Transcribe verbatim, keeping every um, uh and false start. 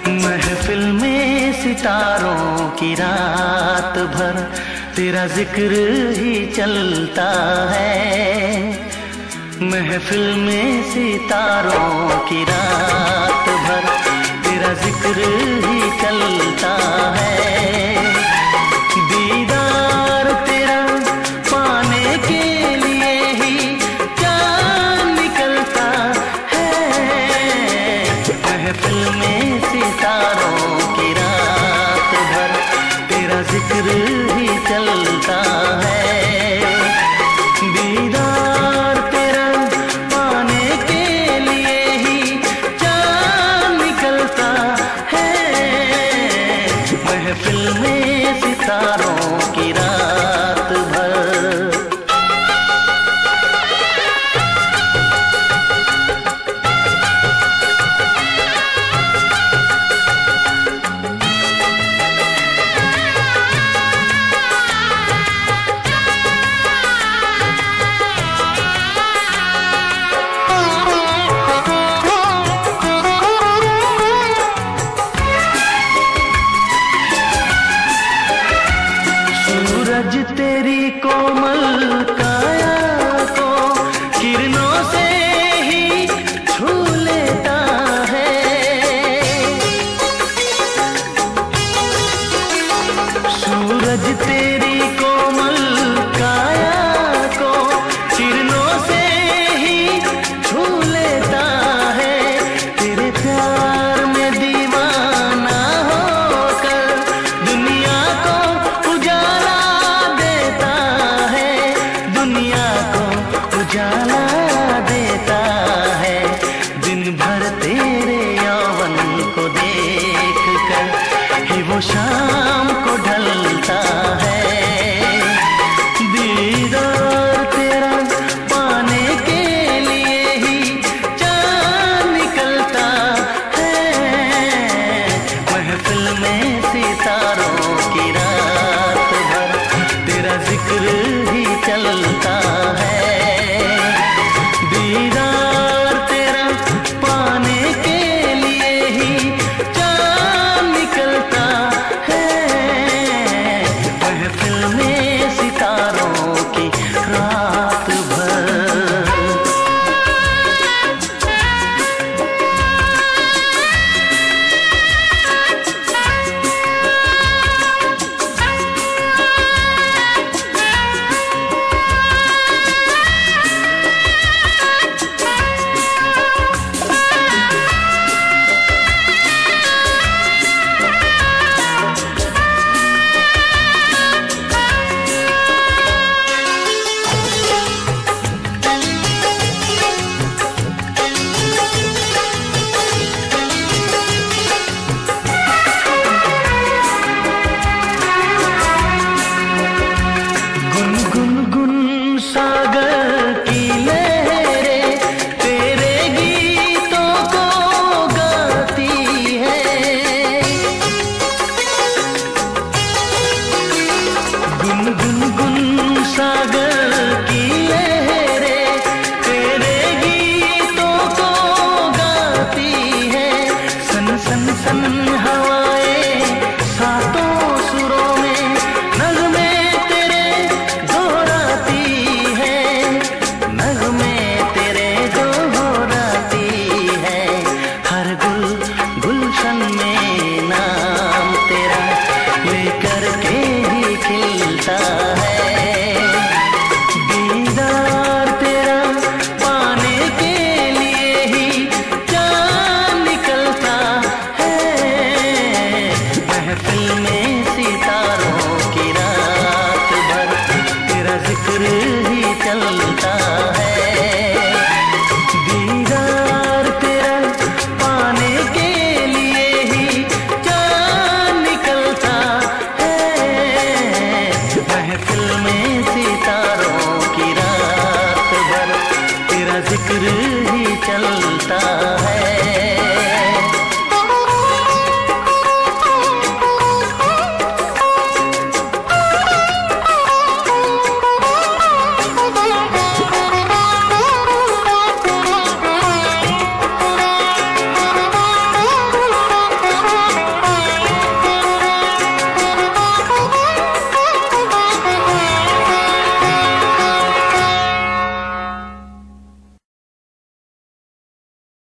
महफिल में सितारों की रात भर तेरा जिक्र ही चलता है। महफिल में सितारों की रात भर तेरा जिक्र ही चलता है। दीदार तेरा पाने के लिए ही जान निकलता है। महफिल में सितारों की रात भर तेरा जिक्र ही चलता है। दीदार तेरा पाने के लिए ही जान निकलता है। महफिल में सितारों की रात भर। सूरज तेरी कोमल काया को किरणों से ही छू लेता है। सूरज तेरी कोमल काया को किरणों से ही छू लेता है। तेरे प्यार में दीवाना होकर दुनिया को उजाला देता है। दुनिया को उजाला देता है। दिन भर तेरे यौवन को देख कर ही वो शाम